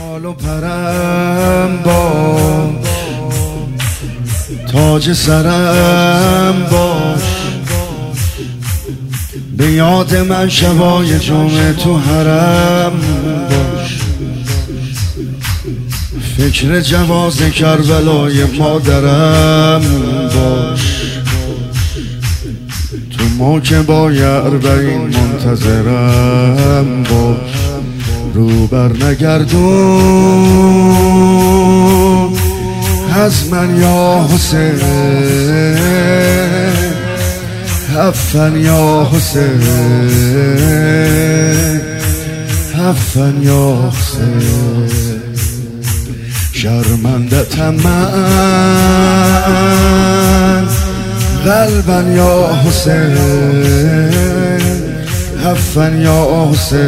بال و پرم باش، تاج سرم باش، به یاد من شبای جمعه تو حرم باش، فکر جواز کربلای مادرم باش، تو موکبای اربعین منتظرم باش، رو بر نگردون از من یا حسین، حفن یا حسین، حفن یا حسین. شرمندتم من قلبا یا حسین، حفن یا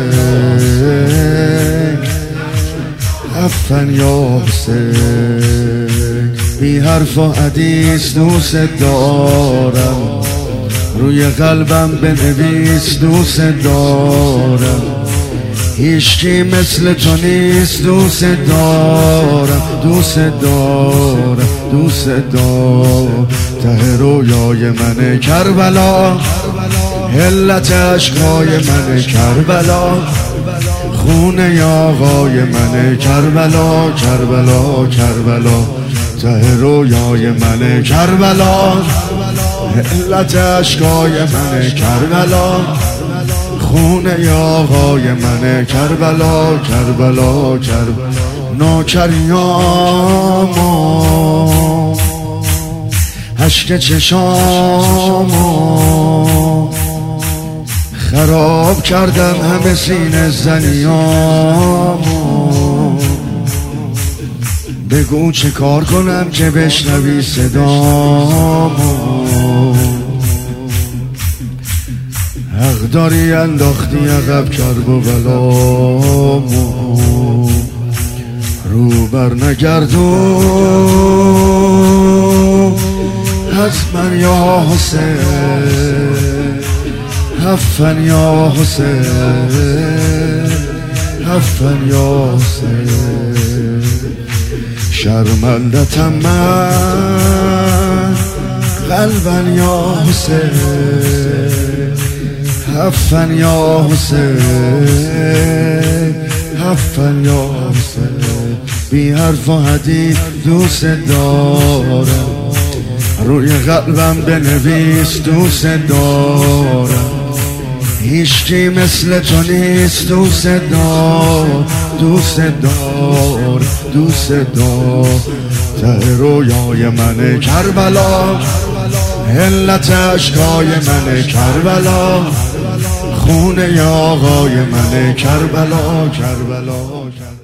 حسین، حفن یا حسین. بی حرف و حدیث دوست دارم، روی قلبم بنویس دوست دارم، هیچکی مثل تو نیست دوست دارم، دوست دارم، دوست دارم. ته رویای من کربلا، علت عشقای من کربلا، خونه آقای من کربلا، کربلا، کربلا. ته رویای من کربلا، علت عشقای من کربلا، خونه آقای من کربلا، کربلا، کربلا. نوکریامو اشک چشامو خراب کردن همه سینه زنیامو، بگو چه کار کنم که بشنوی صدامو، حق داری انداختی عقب کرب و بلامو، رو بر نگردون از من یا حسین، حفن یا حسین، حفن یا حسین. شرمندتم من قلبا یا حسین، حفن یا حسین، حفن یا حسین. بی حرف و حدیث دوست دارم، روی قلبم بنویس دوست دارم، هیچکی مثل تو نیست دوست دارم، دوست دارم، دوست دارم. ته رویای من کربلا، علت عشقای من کربلا، خونه آقای من کربلا، کربلا، کربلا.